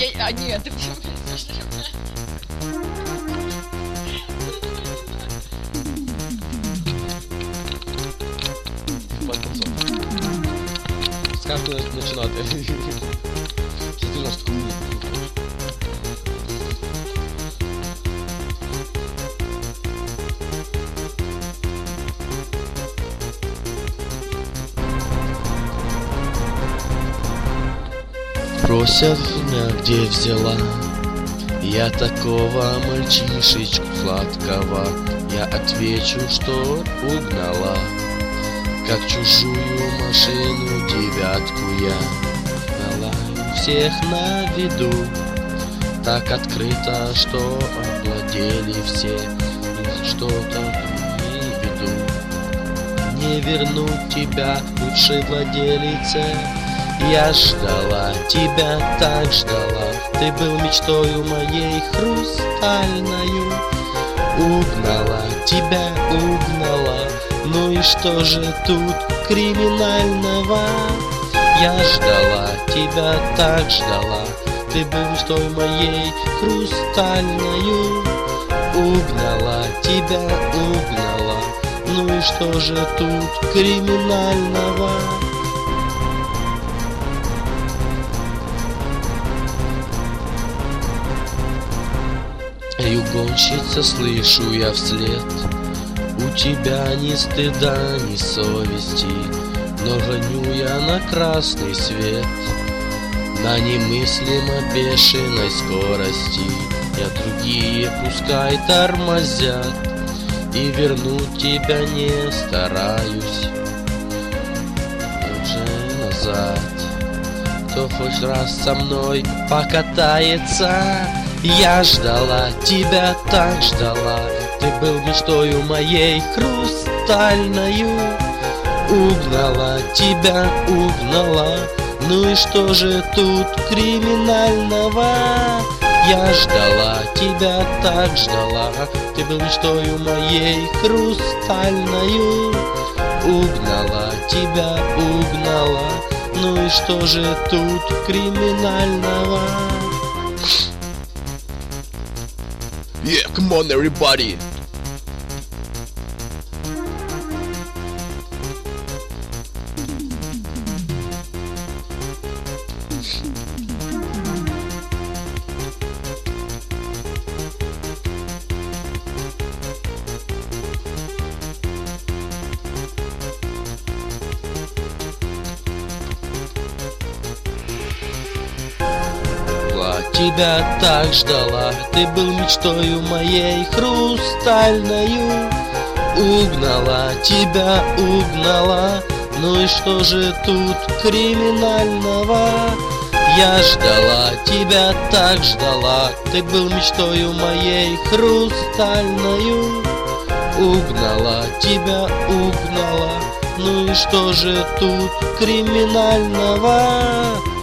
А нет, ты Скажу починати. Це ти нас таку. Просят меня, где взяла я такого мальчишечку сладкого. Я отвечу, что угнала, как чужую машину девятку я. Налаю всех на виду, так открыто, что овладели все. И что-то не веду, не вернуть тебя лучшей владелице. Я ждала тебя, так ждала, ты был мечтою моей хрустальною. Угнала тебя, угнала, ну и что же тут криминального? Я ждала тебя, так ждала, ты был мечтой моей хрустальною. Угнала тебя, угнала, ну и что же тут криминального? Угонщица, слышу я вслед, у тебя ни стыда, ни совести, но гоню я на красный свет, на немыслимо бешеной скорости. Я другие пускай тормозят, и вернуть тебя не стараюсь. Уже назад, кто хоть раз со мной покатается. Я ждала тебя, так ждала, ты был мечтою моей хрустальною. Угнала тебя, угнала, ну и что же тут криминального? Я ждала тебя, так ждала, ты был мечтою моей хрустальною. Угнала тебя, угнала, ну и что же тут криминального? Yeah, come on everybody! Тебя так ждала, ты был мечтою моей хрустальною. Угнала тебя, угнала, ну и что же тут криминального? Я ждала тебя, так ждала, ты был мечтою моей хрустальною. Угнала тебя, угнала, ну и что же тут криминального?